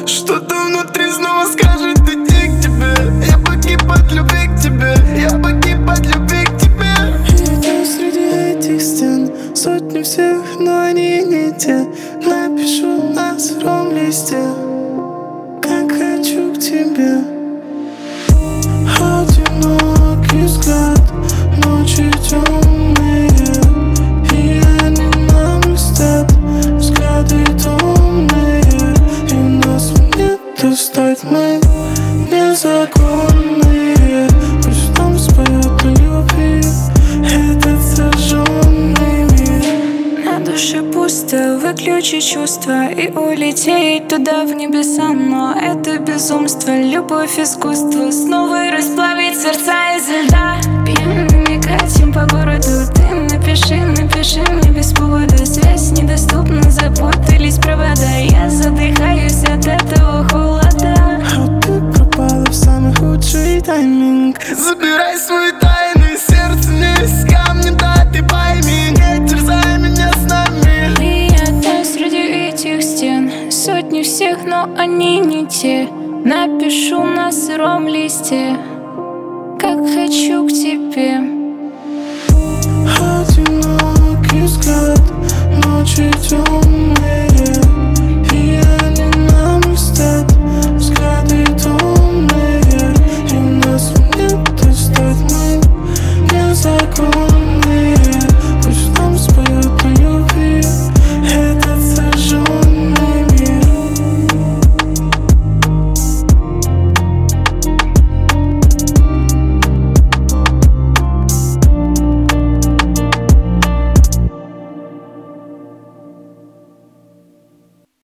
Что-то внутри снова скажет иди к тебе. Я погиб от любви к тебе. Я погиб от любви к тебе. Иду среди этих стен, сотни всех, но они не те. Напишу на сыром листе, как хочу к тебе. Одинокий взгляд, ночи темные, и они нам льстят, взгляды томные. И нас не достать, мы незаконные. Пусть нам споет о любви этот зажженный мир. На душе пусто, выключи чувства и улететь туда в небеса. Но это безумство, любовь, искусство, снова расплавить сердца из льда. Пьяными катим по городу, ты напиши мне без повода. Связь недоступна, запутались провода. Я задыхаюсь от этого холода. А ты пропала в самый худший тайминг. Забирай свой тайны, сердце не из камня, да ты пойми. Не терзай меня с нами. И я там среди этих стен, сотни всех, но они не те. Напишу на сыром листе, как хочу к тебе. Одинокий взгляд, ночи темные.